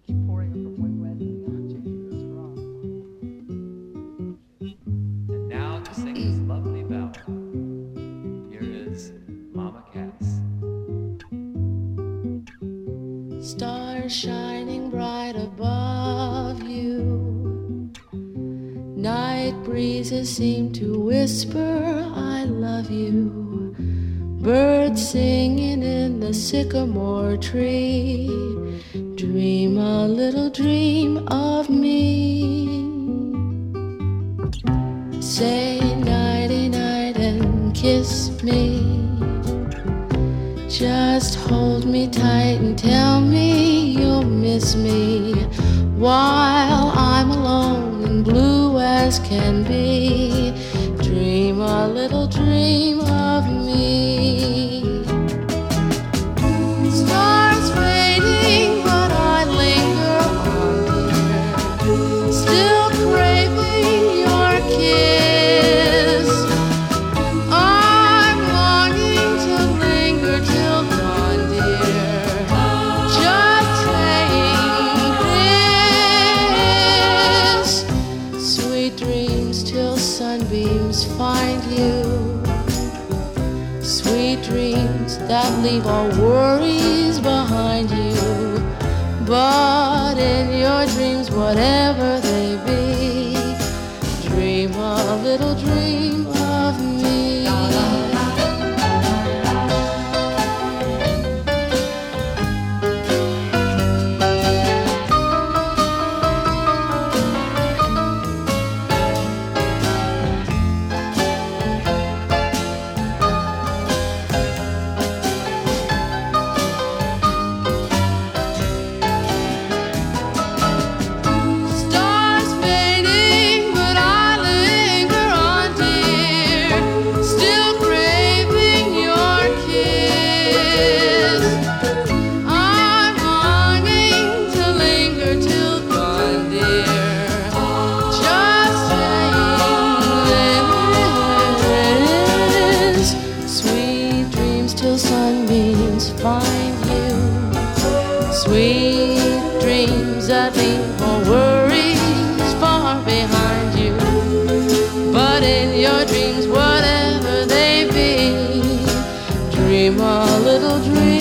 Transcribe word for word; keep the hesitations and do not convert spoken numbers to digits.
keep pouring it from way west. I'm changing this wrong. And now to sing this lovely ballad, here is Mama Cass. Stars shining bright above you, night breezes seem to whisper I love you, birds singing in the sycamore tree, dream a little dream of me. Say nighty night and kiss me, just hold me tight and tell me you'll miss me while I'm alone and blue as can be. Dream a little dream of me. Stars fading, but I linger on, dear, still craving your kiss. I'm longing to linger till dawn, dear, just saying this. Sweet dreams till sunbeams find you, sweet dreams that leave all worries behind you. But in your dreams, whatever they be, dream a little dream of me. Stars fading, but I linger on, dear, still craving your kiss. I'm longing to linger till dawn, dear, just saying this. Sweet dreams till sunbeams find you, sweet dreams that leave all worries far behind you. But in your dreams, whatever they be, dream a little dream